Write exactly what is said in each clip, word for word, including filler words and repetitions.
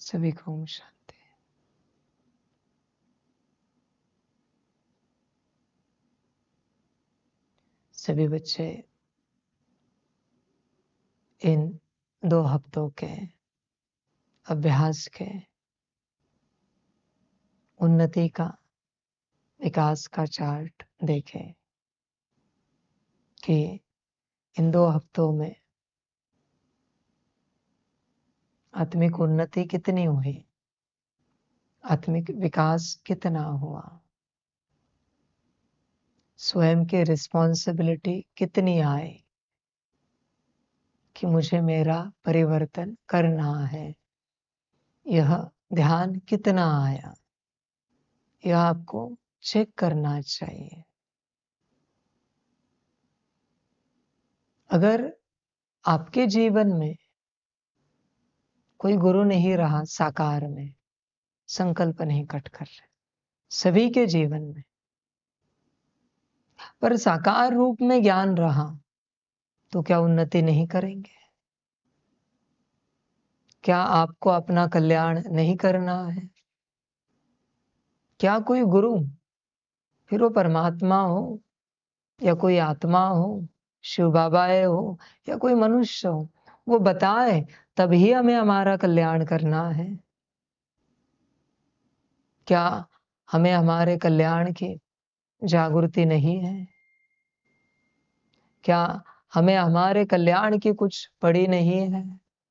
सभी को ओम शांति। सभी बच्चे इन दो हफ्तों के अभ्यास के उन्नति का, विकास का चार्ट देखें कि इन दो हफ्तों में आत्मिक उन्नति कितनी हुई, आत्मिक विकास कितना हुआ, स्वयं की रिस्पॉन्सिबिलिटी कितनी आई कि मुझे मेरा परिवर्तन करना है। यह ध्यान कितना आया, यह आपको चेक करना चाहिए। अगर आपके जीवन में कोई गुरु नहीं रहा साकार में, संकल्प नहीं कट कर रहे, सभी के जीवन में, पर साकार रूप में ज्ञान रहा, तो क्या उन्नति नहीं करेंगे? क्या आपको अपना कल्याण नहीं करना है? क्या कोई गुरु, फिर वो परमात्मा हो या कोई आत्मा हो, शिव बाबाए हो या कोई मनुष्य हो, वो बताए तभी हमें हमारा कल्याण करना है? क्या हमें हमारे कल्याण की जागृति नहीं है? क्या हमें हमारे कल्याण की कुछ पड़ी नहीं है?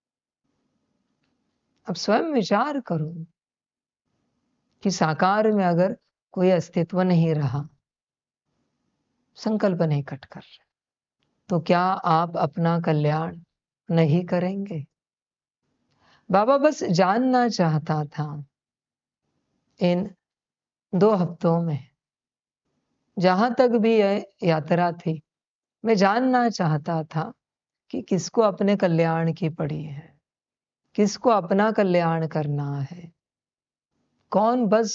अब स्वयं विचार करो कि साकार में अगर कोई अस्तित्व नहीं रहा, संकल्प नहीं कट कर रहे, तो क्या आप अपना कल्याण नहीं करेंगे? बाबा बस जानना चाहता था इन दो हफ्तों में, जहां तक भी यह यात्रा थी, मैं जानना चाहता था कि किसको अपने कल्याण की पड़ी है, किसको अपना कल्याण करना है, कौन बस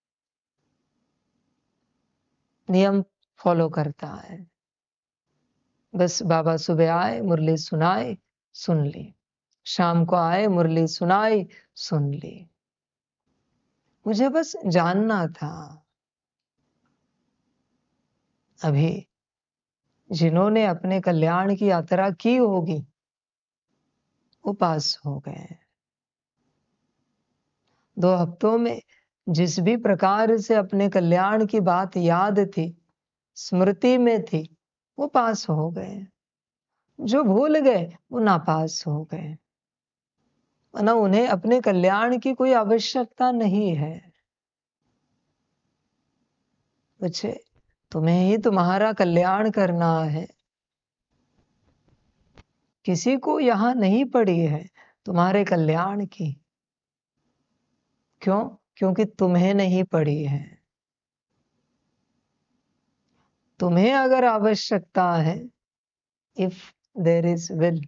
नियम फॉलो करता है। बस बाबा सुबह आए, मुरली सुनाए, सुन ली, शाम को आए, मुरली सुनाई, सुन ली। मुझे बस जानना था। अभी जिन्होंने अपने कल्याण की यात्रा की होगी, वो पास हो गए। दो हफ्तों में जिस भी प्रकार से अपने कल्याण की बात याद थी, स्मृति में थी, वो पास हो गए। जो भूल गए वो नापास हो गए, वरना उन्हें अपने कल्याण की कोई आवश्यकता नहीं है। बच्चे, तुम्हें ही तुम्हारा कल्याण करना है। किसी को यहां नहीं पड़ी है तुम्हारे कल्याण की। क्यों? क्योंकि तुम्हें नहीं पड़ी है। तुम्हें अगर आवश्यकता है, इफ देयर इज विल,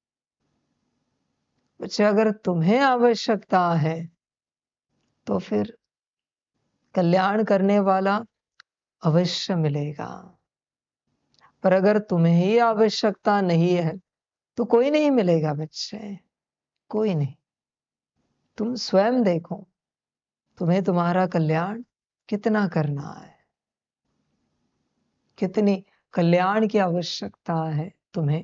बच्चे अगर तुम्हें आवश्यकता है तो फिर कल्याण करने वाला अवश्य मिलेगा। पर अगर तुम्हें ही आवश्यकता नहीं है तो कोई नहीं मिलेगा बच्चे, कोई नहीं। तुम स्वयं देखो तुम्हें तुम्हारा कल्याण कितना करना है, कितनी कल्याण की आवश्यकता है तुम्हें।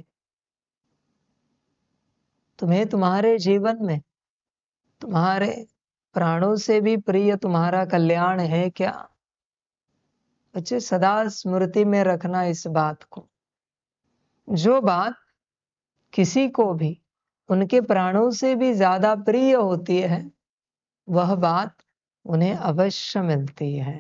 तुम्हें तुम्हारे जीवन में तुम्हारे प्राणों से भी प्रिय तुम्हारा कल्याण है क्या? बच्चे सदा स्मृति में रखना इस बात को। जो बात किसी को भी उनके प्राणों से भी ज्यादा प्रिय होती है, वह बात उन्हें अवश्य मिलती है।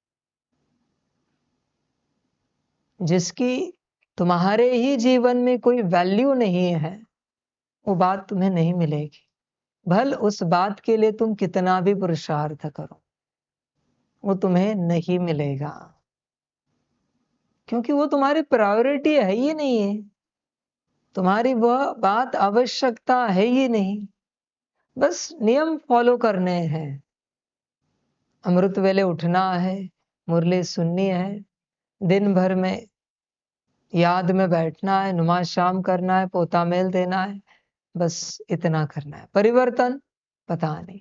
जिसकी तुम्हारे ही जीवन में कोई वैल्यू नहीं है, वो बात तुम्हें नहीं मिलेगी। भल उस बात के लिए तुम कितना भी पुरुषार्थ करो, वो तुम्हें नहीं मिलेगा, क्योंकि वो तुम्हारी प्रायोरिटी है ही नहीं है। तुम्हारी वह बात आवश्यकता है ही नहीं। बस नियम फॉलो करने हैं। अमृत वेले उठना है, मुरली सुननी है, दिन भर में याद में बैठना है, नुमा शाम करना है, पोता मेल देना है, बस इतना करना है। परिवर्तन पता नहीं।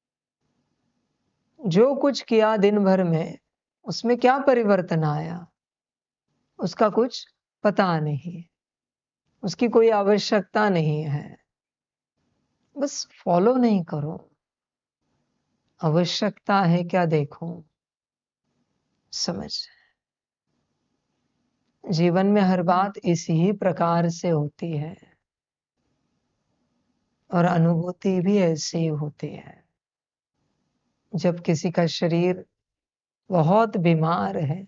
जो कुछ किया दिन भर में, उसमें क्या परिवर्तन आया, उसका कुछ पता नहीं, उसकी कोई आवश्यकता नहीं है। बस फॉलो नहीं करो, आवश्यकता है क्या देखो। समझ, जीवन में हर बात इसी प्रकार से होती है और अनुभूति भी ऐसी होती है। जब किसी का शरीर बहुत बीमार है,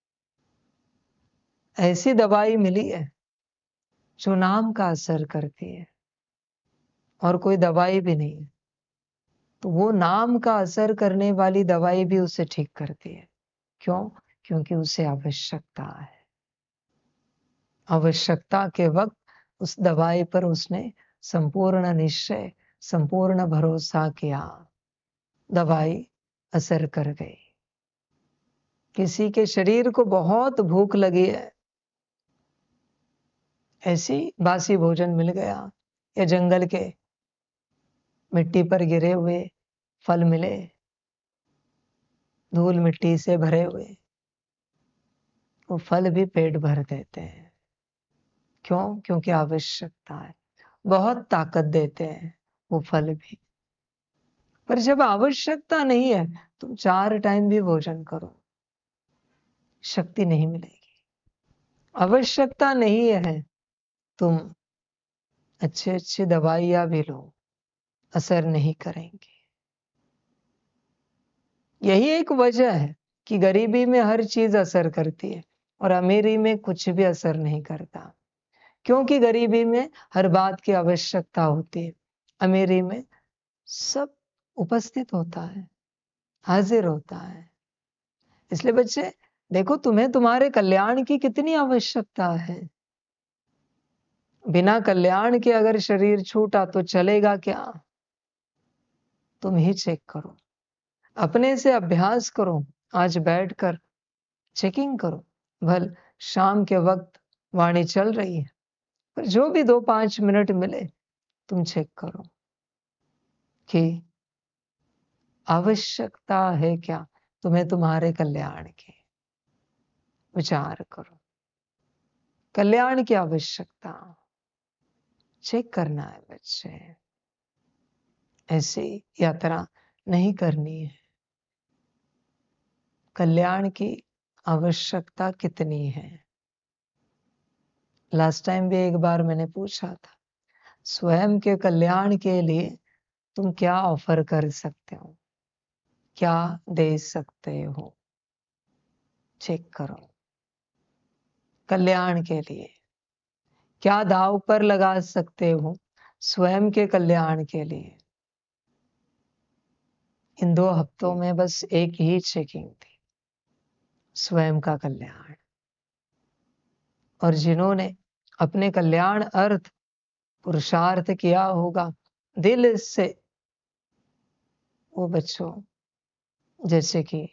ऐसी दवाई मिली है जो नाम का असर करती है और कोई दवाई भी नहीं है, तो वो नाम का असर करने वाली दवाई भी उसे ठीक करती है। क्यों? क्योंकि उसे आवश्यकता है। आवश्यकता के वक्त उस दवाई पर उसने संपूर्ण निश्चय, संपूर्ण भरोसा किया, दवाई असर कर गई। किसी के शरीर को बहुत भूख लगी है, ऐसी बासी भोजन मिल गया या जंगल के मिट्टी पर गिरे हुए फल मिले, धूल मिट्टी से भरे हुए, वो फल भी पेट भर देते हैं। क्यों? क्योंकि आवश्यकता है। बहुत ताकत देते हैं वो फल भी। पर जब आवश्यकता नहीं है, तुम चार टाइम भी भोजन करो, शक्ति नहीं मिलेगी। आवश्यकता नहीं है, तुम अच्छे अच्छे दवाइयां भी लो, असर नहीं करेंगे। यही एक वजह है कि गरीबी में हर चीज असर करती है और अमीरी में कुछ भी असर नहीं करता। क्योंकि गरीबी में हर बात की आवश्यकता होती है, अमीरी में सब उपस्थित होता है, हाजिर होता है। इसलिए बच्चे देखो, तुम्हें तुम्हारे कल्याण की कितनी आवश्यकता है। बिना कल्याण के अगर शरीर छूटा तो चलेगा क्या? तुम ही चेक करो, अपने से अभ्यास करो। आज बैठकर चेकिंग करो। भल शाम के वक्त वाणी चल रही है, पर जो भी दो पांच मिनट मिले, तुम चेक करो कि आवश्यकता है क्या तुम्हें तुम्हारे कल्याण की। विचार करो, कल्याण की आवश्यकता चेक करना है बच्चे। ऐसी यात्रा नहीं करनी है। कल्याण की आवश्यकता कितनी है? लास्ट टाइम भी एक बार मैंने पूछा था, स्वयं के कल्याण के लिए तुम क्या ऑफर कर सकते हो, क्या दे सकते हो? चेक करो। कल्याण के लिए क्या दांव पर लगा सकते हो, स्वयं के कल्याण के लिए। इन दो हफ्तों में बस एक ही चेकिंग थी, स्वयं का कल्याण। और जिन्होंने अपने कल्याण अर्थ पुरुषार्थ किया होगा दिल से, वो बच्चों जैसे कि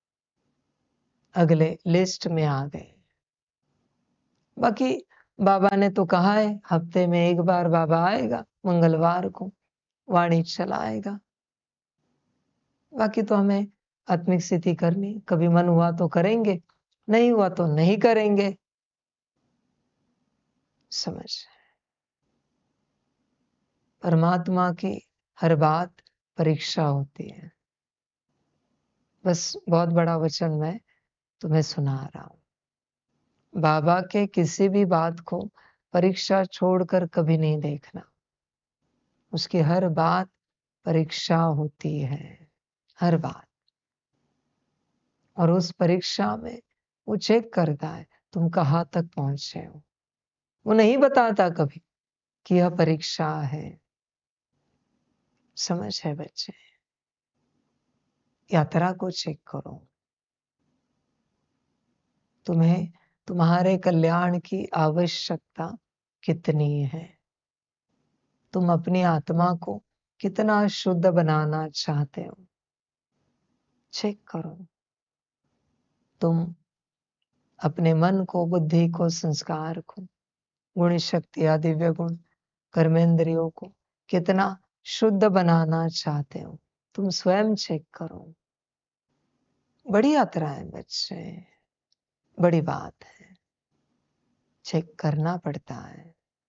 अगले लिस्ट में आ गए। बाकी बाबा ने तो कहा है, हफ्ते में एक बार बाबा आएगा, मंगलवार को वाणी चलाएगा। बाकी तो हमें आत्मिक स्थिति करनी, कभी मन हुआ तो करेंगे, नहीं हुआ तो नहीं करेंगे। समझ, परमात्मा की हर बात परीक्षा होती है। बस बहुत बड़ा वचन मैं तुम्हें सुना रहा हूं। बाबा के किसी भी बात को परीक्षा छोड़कर कभी नहीं देखना। उसकी हर बात परीक्षा होती है, हर बात। और उस परीक्षा में वो चेक करता है तुम कहाँ तक पहुंचे हो। वो नहीं बताता कभी कि यह परीक्षा है। समझ है बच्चे? यात्रा को चेक करो, तुम्हें तुम्हारे कल्याण की आवश्यकता कितनी है। तुम अपनी आत्मा को कितना शुद्ध बनाना चाहते हो, चेक करो। तुम अपने मन को, बुद्धि को, संस्कार को, गुण शक्ति या दिव्य गुण, कर्मेंद्रियों को कितना शुद्ध बनाना चाहते हो, तुम स्वयं चेक करो। बड़ी यात्रा है बच्चे, बड़ी बात है, चेक करना पड़ता है।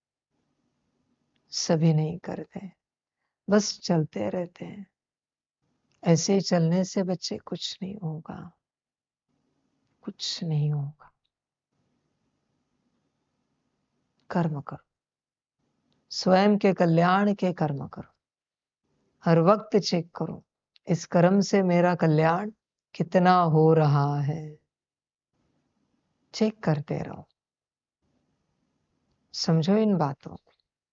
सभी नहीं करते, बस चलते रहते हैं। ऐसे ही चलने से बच्चे कुछ नहीं होगा, कुछ नहीं होगा। कर्म करो, स्वयं के कल्याण के कर्म करो। हर वक्त चेक करो, इस कर्म से मेरा कल्याण कितना हो रहा है। चेक करते रहो, समझो इन बातों को।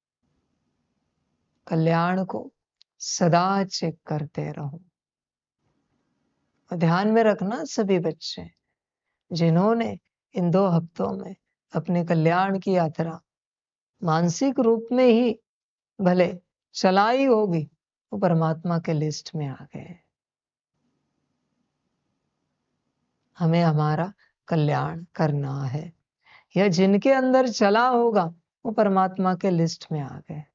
कल्याण को सदा चेक करते रहो। ध्यान में रखना सभी बच्चे, जिन्होंने इन दो हफ्तों में अपने कल्याण की यात्रा मानसिक रूप में ही भले चलाई होगी, वो परमात्मा के लिस्ट में आ गए। हमें हमारा कल्याण करना है। यह जिनके अंदर चला होगा वो परमात्मा के लिस्ट में आ गए।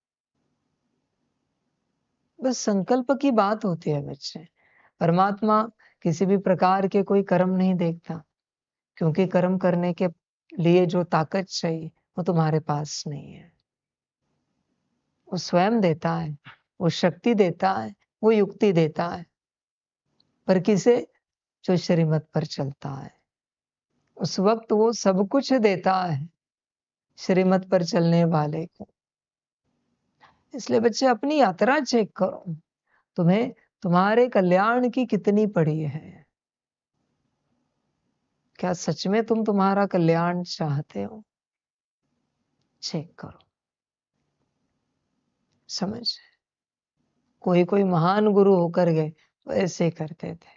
बस संकल्प की बात होती है बच्चे। परमात्मा किसी भी प्रकार के कोई कर्म नहीं देखता, क्योंकि कर्म करने के लिए जो ताकत चाहिए वो तुम्हारे पास नहीं है। वो स्वयं देता है, वो शक्ति देता है, वो युक्ति देता है, पर किसे? जो श्रीमत पर चलता है, उस वक्त वो सब कुछ देता है श्रीमत पर चलने वाले को। इसलिए बच्चे अपनी यात्रा चेक करो, तुम्हें तुम्हारे कल्याण की कितनी पड़ी है। क्या सच में तुम तुम्हारा कल्याण चाहते हो? चेक करो। समझ, कोई कोई महान गुरु होकर गए वो ऐसे करते थे।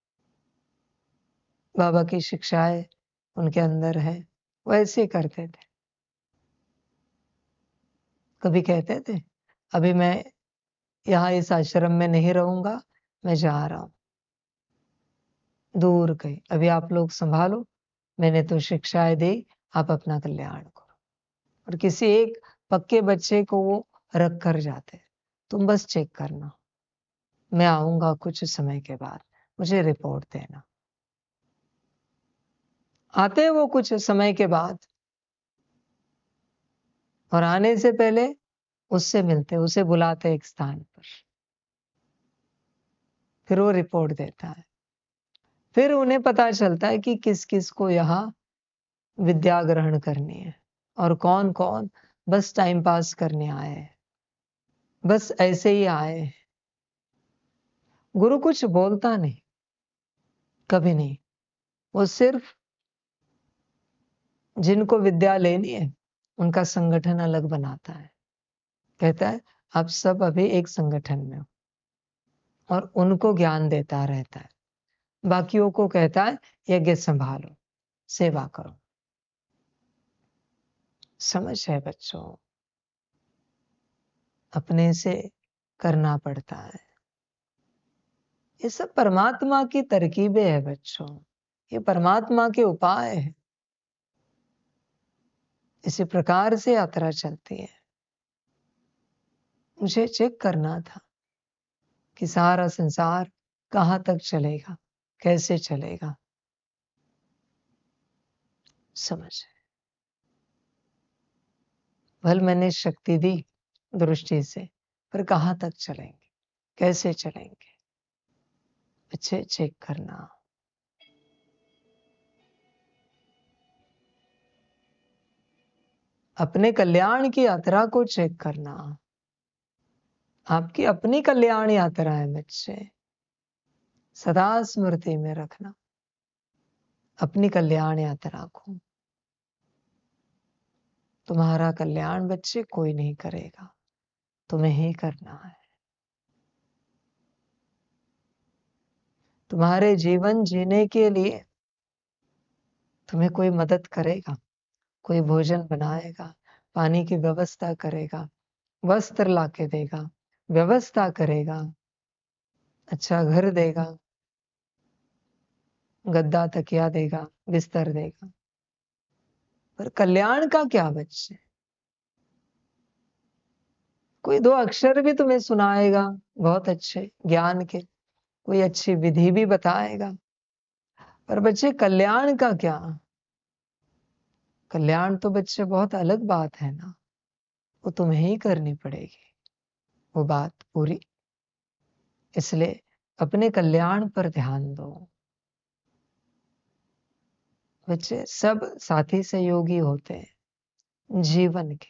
बाबा की शिक्षाएं उनके अंदर है, वो ऐसे करते थे। कभी कहते थे अभी मैं यहाँ इस आश्रम में नहीं रहूंगा, मैं जा रहा हूं, दूर गई, अभी आप लोग संभालो, मैंने तो शिक्षाएं दी, आप अपना कल्याण करो। और किसी एक पक्के बच्चे को वो रख कर जाते, तुम बस चेक करना, मैं आऊंगा कुछ समय के बाद, मुझे रिपोर्ट देना। आते वो कुछ समय के बाद, और आने से पहले उससे मिलते, उसे बुलाते एक स्थान पर, फिर वो रिपोर्ट देता है। फिर उन्हें पता चलता है कि किस किस को यहाँ विद्या ग्रहण करनी है और कौन कौन बस टाइम पास करने आए हैं, बस ऐसे ही आए हैं। गुरु कुछ बोलता नहीं, कभी नहीं। वो सिर्फ जिनको विद्या लेनी है उनका संगठन अलग बनाता है, कहता है आप सब अभी एक संगठन में हो, और उनको ज्ञान देता रहता है। बाकियों को कहता है यज्ञ संभालो, सेवा करो। समझ है बच्चों, अपने से करना पड़ता है। ये सब परमात्मा की तरकीबें है बच्चों, ये परमात्मा के उपाय है। इसी प्रकार से यात्रा चलती है। मुझे चेक करना था कि सारा संसार कहां तक चलेगा, कैसे चलेगा। समझ, भल मैंने शक्ति दी दृष्टि से, पर कहां तक चलेंगे, कैसे चलेंगे। अच्छे चेक करना। अपने कल्याण की यात्रा को चेक करना। आपकी अपनी कल्याण यात्रा है बच्चे, सदा स्मृति में रखना अपनी कल्याण यात्रा को। तुम्हारा कल्याण बच्चे कोई नहीं करेगा, तुम्हें ही करना है। तुम्हारे जीवन जीने के लिए तुम्हें कोई मदद करेगा, कोई भोजन बनाएगा, पानी की व्यवस्था करेगा, वस्त्र लाके देगा, व्यवस्था करेगा, अच्छा घर देगा, गद्दा तकिया देगा, बिस्तर देगा। पर कल्याण का क्या बच्चे? कोई दो अक्षर भी तुम्हें सुनाएगा बहुत अच्छे ज्ञान के, कोई अच्छी विधि भी बताएगा, पर बच्चे कल्याण का क्या? कल्याण तो बच्चे बहुत अलग बात है ना, वो तुम्हें ही करनी पड़ेगी वो बात पूरी। इसलिए अपने कल्याण पर ध्यान दो। बच्चे सब साथी सहयोगी होते हैं जीवन के,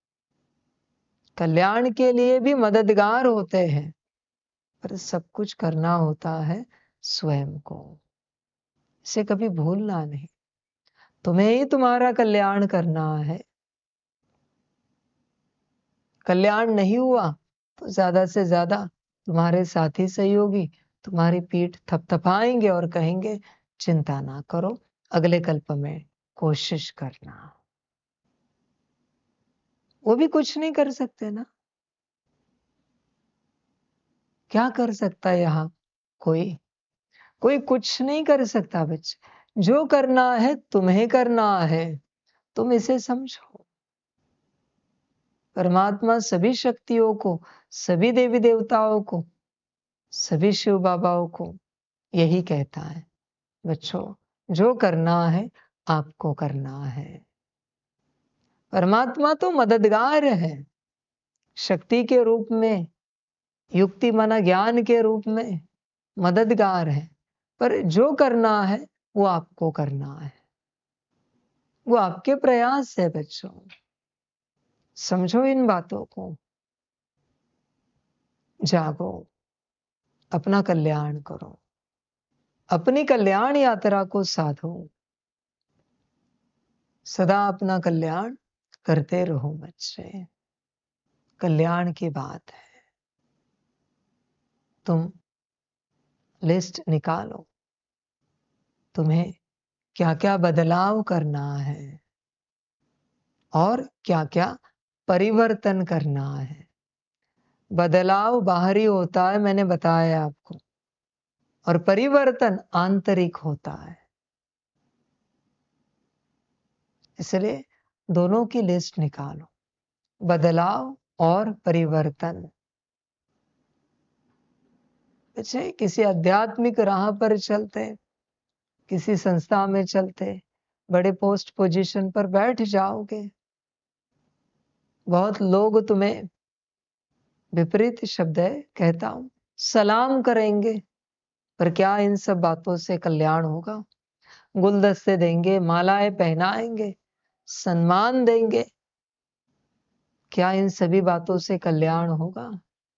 कल्याण के लिए भी मददगार होते हैं, पर सब कुछ करना होता है स्वयं को। इसे कभी भूलना नहीं, तुम्हें ही तुम्हारा कल्याण करना है। कल्याण नहीं हुआ तो ज्यादा से ज्यादा तुम्हारे साथी सहयोगी तुम्हारी पीठ थपथपाएंगे और कहेंगे चिंता ना करो, अगले कल्प में कोशिश करना। वो भी कुछ नहीं कर सकते ना। क्या कर सकता है यहां कोई? कोई कुछ नहीं कर सकता बच्चे। जो करना है तुम्हें करना है, तुम इसे समझो। परमात्मा सभी शक्तियों को, सभी देवी देवताओं को, सभी शिव बाबाओं को यही कहता है, बच्चों जो करना है आपको करना है। परमात्मा तो मददगार है, शक्ति के रूप में, युक्ति माना ज्ञान के रूप में मददगार है, पर जो करना है वो आपको करना है, वो आपके प्रयास है। बच्चों समझो इन बातों को, जागो, अपना कल्याण करो, अपनी कल्याण यात्रा को साधो, सदा अपना कल्याण करते रहो। बच्चे कल्याण की बात है, तुम लिस्ट निकालो, तुम्हें क्या क्या बदलाव करना है और क्या क्या परिवर्तन करना है। बदलाव बाहरी होता है, मैंने बताया आपको, और परिवर्तन आंतरिक होता है। इसलिए दोनों की लिस्ट निकालो, बदलाव और परिवर्तन। अच्छा, किसी आध्यात्मिक राह पर चलते, किसी संस्था में चलते, बड़े पोस्ट पोजीशन पर बैठ जाओगे, बहुत लोग तुम्हें विपरीत शब्द है कहता हूं सलाम करेंगे, पर क्या इन सब बातों से कल्याण होगा? गुलदस्ते देंगे, मालाएं पहनाएंगे, सम्मान देंगे, क्या इन सभी बातों से कल्याण होगा?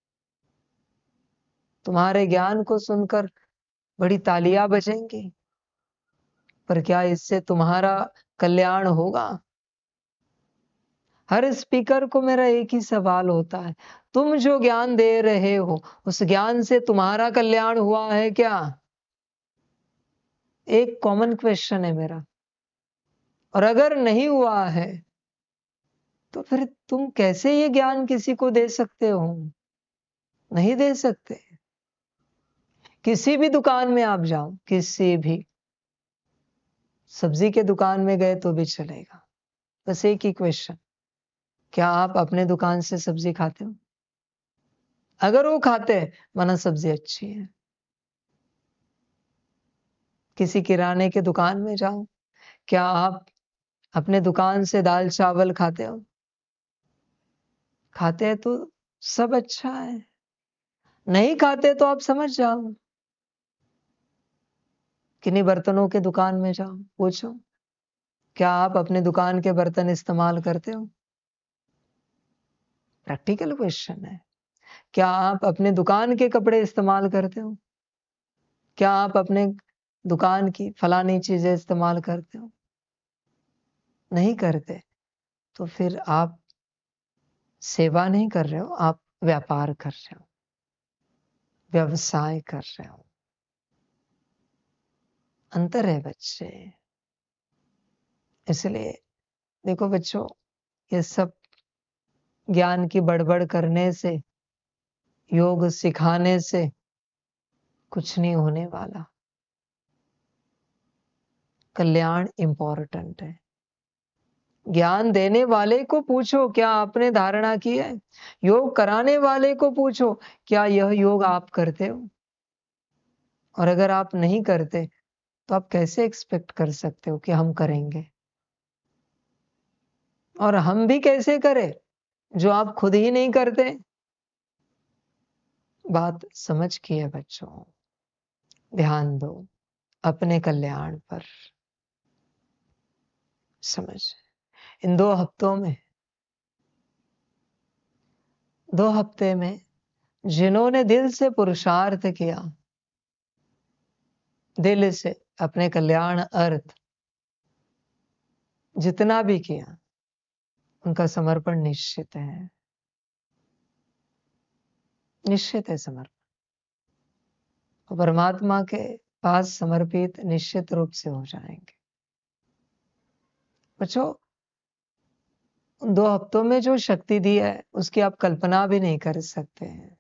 तुम्हारे ज्ञान को सुनकर बड़ी तालियां बजेंगी, पर क्या इससे तुम्हारा कल्याण होगा? हर स्पीकर को मेरा एक ही सवाल होता है, तुम जो ज्ञान दे रहे हो उस ज्ञान से तुम्हारा कल्याण हुआ है क्या? एक कॉमन क्वेश्चन है मेरा। और अगर नहीं हुआ है तो फिर तुम कैसे ये ज्ञान किसी को दे सकते हो? नहीं दे सकते। किसी भी दुकान में आप जाओ, किसी भी सब्जी के दुकान में गए तो भी चलेगा, बस एक ही क्वेश्चन, क्या आप अपने दुकान से सब्जी खाते हो? अगर वो खाते हैं माना सब्जी अच्छी है। किसी किराने के दुकान में जाओ, क्या आप अपने दुकान से दाल चावल खाते हो? खाते हैं तो सब अच्छा है, नहीं खाते तो आप समझ जाओ। किन्हीं बर्तनों के दुकान में जाओ, पूछो क्या आप अपने दुकान के बर्तन इस्तेमाल करते हो? प्रैक्टिकल क्वेश्चन है। क्या आप अपने दुकान के कपड़े इस्तेमाल करते हो? क्या आप अपने दुकान की फलानी चीजें इस्तेमाल करते हो? नहीं करते तो फिर आप सेवा नहीं कर रहे हो, आप व्यापार कर रहे हो, व्यवसाय कर रहे हो। अंतर है बच्चे। इसलिए देखो बच्चों, ये सब ज्ञान की बड़बड़ करने से, योग सिखाने से कुछ नहीं होने वाला। कल्याण इंपॉर्टेंट है, ज्ञान देने वाले को पूछो क्या आपने धारणा की है? योग कराने वाले को पूछो क्या यह योग आप करते हो? और अगर आप नहीं करते तो आप कैसे एक्सपेक्ट कर सकते हो कि हम करेंगे? और हम भी कैसे करें जो आप खुद ही नहीं करते? बात समझ की है बच्चों। ध्यान दो अपने कल्याण पर। समझ इन दो हफ्तों में दो हफ्ते में जिन्होंने दिल से पुरुषार्थ किया, दिल से अपने कल्याण अर्थ जितना भी किया, उनका समर्पण निश्चित है। निश्चित है समर्पण। परमात्मा के पास समर्पित निश्चित रूप से हो जाएंगे। बच्चों, उन दो हफ्तों में जो शक्ति दी है उसकी आप कल्पना भी नहीं कर सकते हैं।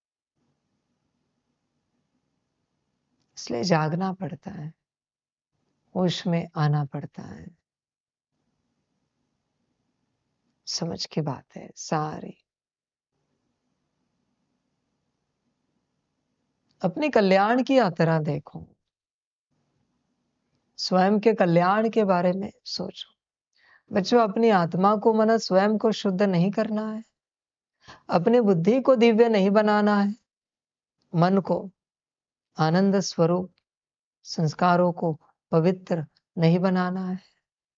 इसलिए जागना पड़ता है, होश में आना पड़ता है। समझ की बात है सारी। अपने कल्याण की यात्रा देखो, स्वयं के कल्याण के बारे में सोचो। बच्चों, अपनी आत्मा को मन स्वयं को शुद्ध नहीं करना है, अपनी बुद्धि को दिव्य नहीं बनाना है, मन को आनंद स्वरूप, संस्कारों को पवित्र नहीं बनाना है।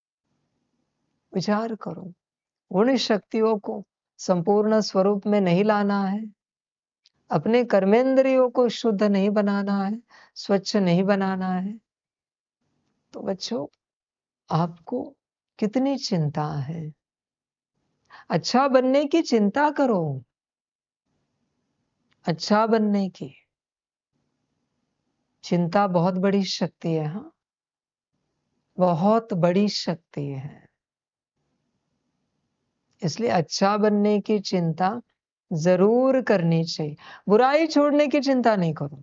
विचार करो, गुण शक्तियों को संपूर्ण स्वरूप में नहीं लाना है, अपने कर्मेंद्रियों को शुद्ध नहीं बनाना है, स्वच्छ नहीं बनाना है। तो बच्चों, आपको कितनी चिंता है? अच्छा बनने की चिंता करो, अच्छा बनने की चिंता बहुत बड़ी शक्ति है। हाँ, बहुत बड़ी शक्ति है। इसलिए अच्छा बनने की चिंता जरूर करनी चाहिए। बुराई छोड़ने की चिंता नहीं करो।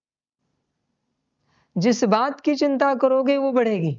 जिस बात की चिंता करोगे वो बढ़ेगी।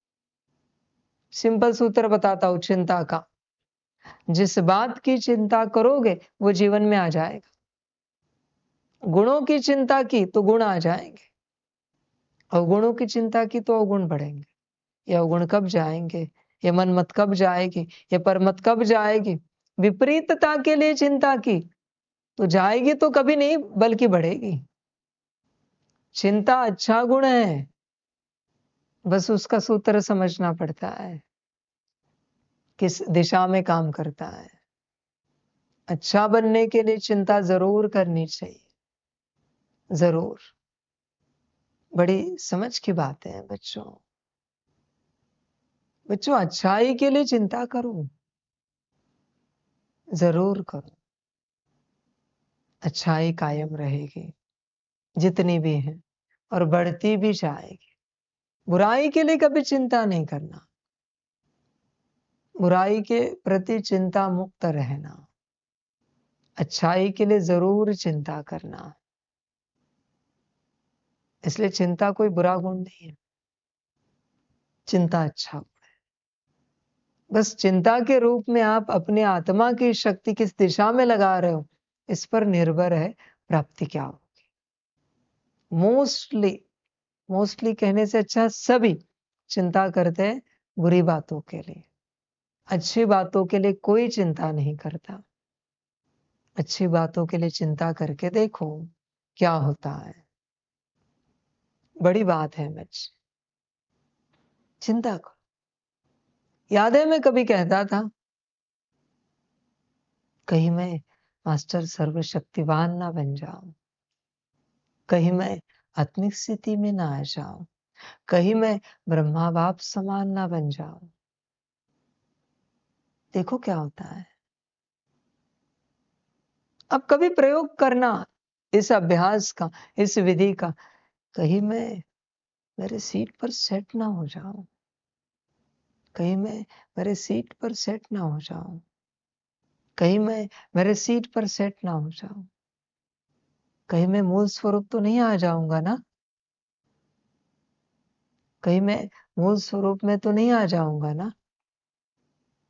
सिंपल सूत्र बताता हूं चिंता का। जिस बात की चिंता करोगे वो जीवन में आ जाएगा। गुणों की चिंता की तो गुण आ जाएंगे, अवगुणों की चिंता की तो अवगुण बढ़ेंगे। ये अवगुण कब जाएंगे, ये मनमत कब जाएगी, ये परमत कब जाएगी। विपरीतता के लिए चिंता की तो जाएगी तो कभी नहीं बल्कि बढ़ेगी। चिंता अच्छा गुण है, बस उसका सूत्र समझना पड़ता है, किस दिशा में काम करता है। अच्छा बनने के लिए चिंता जरूर करनी चाहिए, जरूर। बड़ी समझ की बात है बच्चों। बच्चों, अच्छाई के लिए चिंता करो, जरूर करो। अच्छाई कायम रहेगी जितनी भी है और बढ़ती भी जाएगी। बुराई के लिए कभी चिंता नहीं करना, बुराई के प्रति चिंता मुक्त रहना। अच्छाई के लिए जरूर चिंता करना। इसलिए चिंता कोई बुरा गुण नहीं है, चिंता अच्छा गुण है। बस चिंता के रूप में आप अपने आत्मा की शक्ति किस दिशा में लगा रहे हो, इस पर निर्भर है प्राप्ति क्या होगी। मोस्टली मोस्टली कहने से अच्छा सभी चिंता करते हैं बुरी बातों के लिए। अच्छी बातों के लिए कोई चिंता नहीं करता। अच्छी बातों के लिए चिंता करके देखो क्या होता है। बड़ी बात है बच्चे, चिंता करो। याद है मैं कभी कहता था, कहीं मैं मास्टर सर्वशक्तिवान ना बन जाऊं, कहीं मैं आत्मिक स्थिति में ना आ जाऊं, कहीं मैं ब्रह्मा बाप समान ना बन जाऊं। देखो क्या होता है। अब कभी प्रयोग करना इस अभ्यास का, इस विधि का। कहीं मैं मेरे सीट पर सेट ना हो जाऊं, कहीं मैं मेरे सीट पर सेट ना हो जाऊं, कहीं मैं मेरे सीट पर सेट ना हो जाऊं, कहीं मैं मूल स्वरूप तो नहीं आ जाऊंगा ना, कहीं मैं मूल स्वरूप में तो नहीं आ जाऊंगा ना।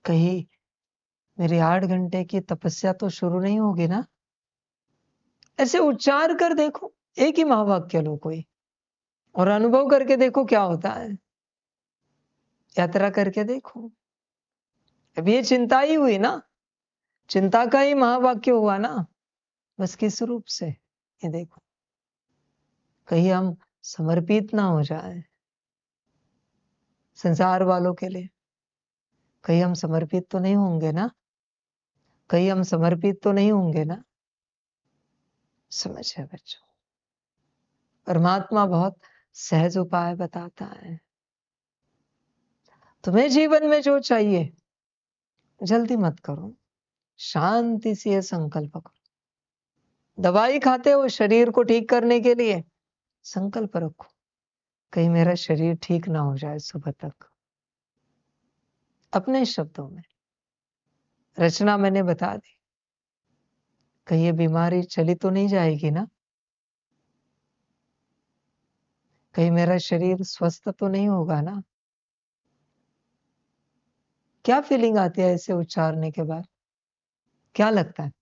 कहीं मेरी आठ घंटे की तपस्या तो शुरू नहीं होगी ना? ऐसे उच्चार कर देखो, एक ही महावाक्य लो कोई और अनुभव करके देखो क्या होता है। यात्रा करके देखो। अब ये चिंता ही हुई ना, चिंता का ही महावाक्य हुआ ना, बस किस रूप से? ये देखो, कहीं हम समर्पित ना हो जाए संसार वालों के लिए। कहीं हम समर्पित तो नहीं होंगे ना? कहीं हम समर्पित तो नहीं होंगे ना? समझ है बच्चों, परमात्मा बहुत सहज उपाय बताता है। तुम्हें जीवन में जो चाहिए, जल्दी मत करो, शांति से संकल्प करो। दवाई खाते हो शरीर को ठीक करने के लिए, संकल्प रखो, कहीं मेरा शरीर ठीक ना हो जाए सुबह तक। अपने शब्दों में रचना मैंने बता दी, कहीं ये बीमारी चली तो नहीं जाएगी ना? कहीं मेरा शरीर स्वस्थ तो नहीं होगा ना? क्या फीलिंग आती है ऐसे उच्चारने के बाद? क्या लगता है?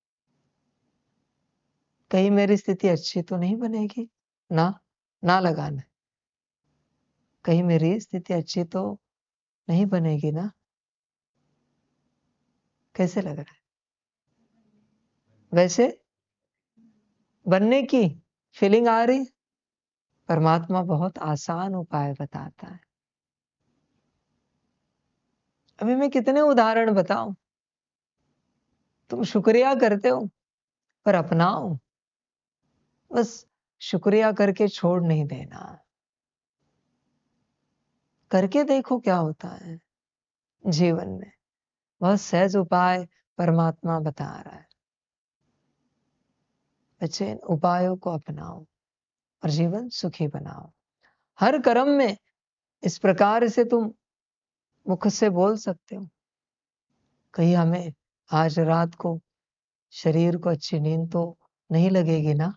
कहीं मेरी स्थिति अच्छी तो नहीं बनेगी ना? ना लगाना। कहीं मेरी स्थिति अच्छी तो नहीं बनेगी ना? कैसे लग रहा है? वैसे बनने की फीलिंग आ रही? परमात्मा बहुत आसान उपाय बताता है। अभी मैं कितने उदाहरण बताऊं? तुम शुक्रिया करते हो, पर अपनाओ। बस शुक्रिया करके छोड़ नहीं देना। करके देखो क्या होता है जीवन में। बहुत सहज उपाय परमात्मा बता रहा है। बच्चे, इन उपायों को अपनाओ और जीवन सुखी बनाओ। हर कर्म में इस प्रकार से तुम मुख से बोल सकते हो। कहीं हमें आज रात को शरीर को अच्छी नींद तो नहीं लगेगी ना?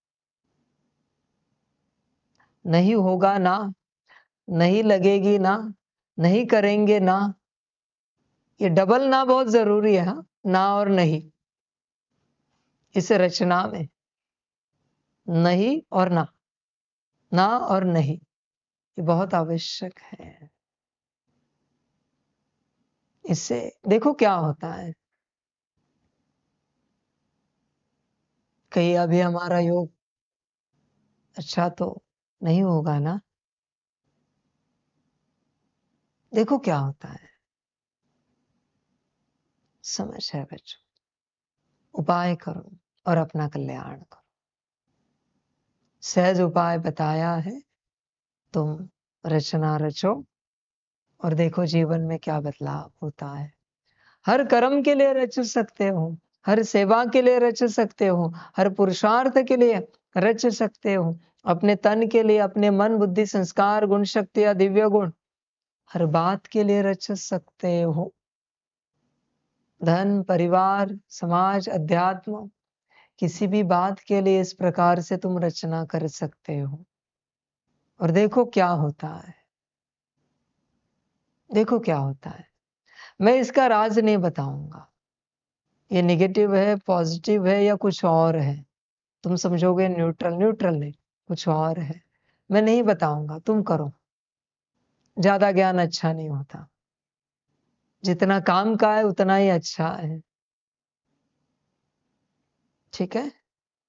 नहीं होगा ना? नहीं लगेगी ना? नहीं करेंगे ना? ये डबल ना बहुत जरूरी है। हाँ, ना और नहीं इस रचना में। नहीं और ना, ना और नहीं, ये बहुत आवश्यक है। इससे देखो क्या होता है। कहीं अभी हमारा योग अच्छा तो नहीं होगा ना? देखो क्या होता है। समझ है बच्चों, उपाय करो और अपना कल्याण करो। सहज उपाय बताया है, तुम रचना रचो और देखो जीवन में क्या बदलाव होता है। हर कर्म के लिए रच सकते हो, हर सेवा के लिए रच सकते हो, हर पुरुषार्थ के लिए रच सकते हो। अपने तन के लिए, अपने मन बुद्धि संस्कार गुण शक्ति या दिव्य गुण, हर बात के लिए रच सकते हो। धन परिवार समाज अध्यात्म, किसी भी बात के लिए इस प्रकार से तुम रचना कर सकते हो और देखो क्या होता है। देखो क्या होता है। मैं इसका राज नहीं बताऊंगा, ये नेगेटिव है पॉजिटिव है या कुछ और है। तुम समझोगे न्यूट्रल, न्यूट्रल नहीं, कुछ और है। मैं नहीं बताऊंगा, तुम करो। ज्यादा ज्ञान अच्छा नहीं होता, जितना काम का है उतना ही अच्छा है। ठीक है,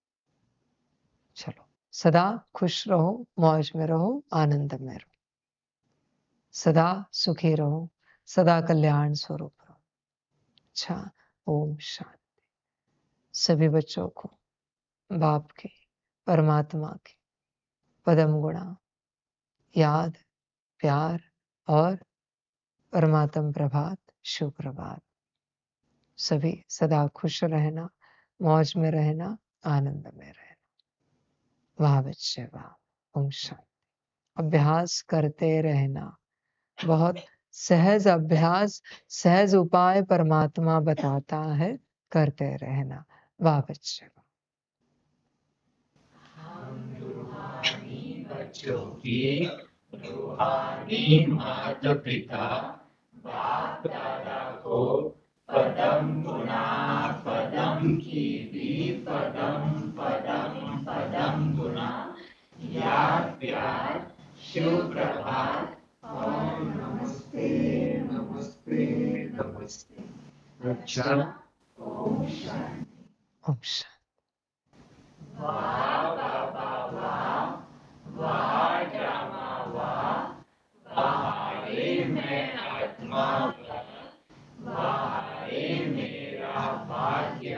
चलो। सदा खुश रहो, मौज में रहो, आनंद में रहो, सदा सुखी रहो, सदा कल्याण स्वरूप रहो। अच्छा, ओम शांति। सभी बच्चों को बाप के, परमात्मा के पदम गुणा याद, प्यार और परमात्म प्रभात, सुप्रभात। सभी सदा खुश रहना, मौज में रहना, आनंद में रहना। वाह बच्चे वाह। ओम शांति। अभ्यास करते रहना, बहुत सहज अभ्यास, सहज उपाय परमात्मा बताता है, करते रहना। वाह बच्चे वाह। बच्चों की रूहानी माता पिता बाप दादा को पदम गुना पदम की भी पदम पदम पदम गुना याद प्यार शिव प्रभात ओम नमस्ते नमस्ते नमस्ते। अच्छा ओम शांति। ओम शांति। वाह बाबा वाह वाह जामा वाह वहारे मैं आत्मा वहारे मेरा भाग्य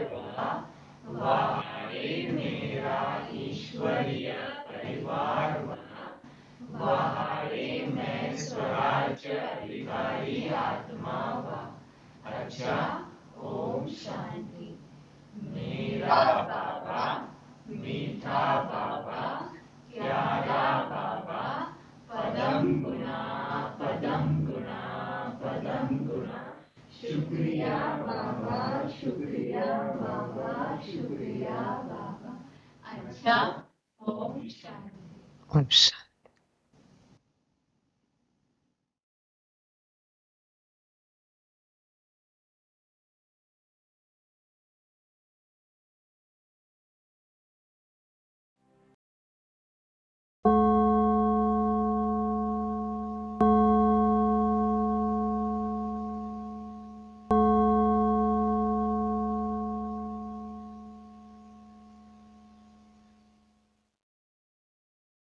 वहारे मेरा ईश्वरीय परिवार वहारे मैं स्वराज्य अधिकारी आत्मा वा। अच्छा ओम शांति। मेरा बाबा मीठा बाबा प्यारा बाबा पदम गुना पदम गुना पदम गुना शुक्रिया बाबा शुक्रिया बाबा शुक्रिया बाबा। अच्छा ओम शांति। ओम शांति।